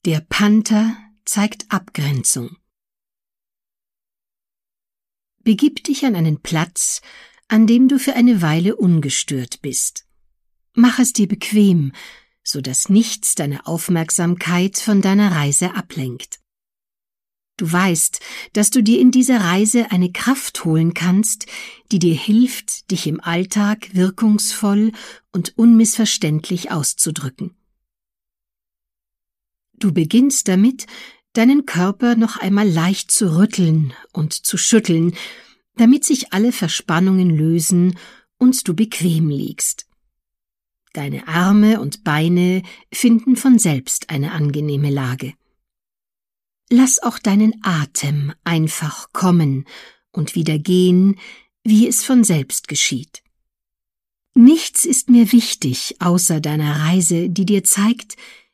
Der Panther zeigt Abgrenzung. Begib dich an einen Platz, an dem du für eine Weile ungestört bist. Mach es dir bequem, so dass nichts deine Aufmerksamkeit von deiner Reise ablenkt. Du weißt, dass du dir in dieser Reise eine Kraft holen kannst, die dir hilft, dich im Alltag wirkungsvoll und unmissverständlich auszudrücken. Du beginnst damit, deinen Körper noch einmal leicht zu rütteln und zu schütteln, damit sich alle Verspannungen lösen und du bequem liegst. Deine Arme und Beine finden von selbst eine angenehme Lage. Lass auch deinen Atem einfach kommen und wieder gehen, wie es von selbst geschieht. Nichts ist mir wichtig außer deiner Reise, die dir zeigt,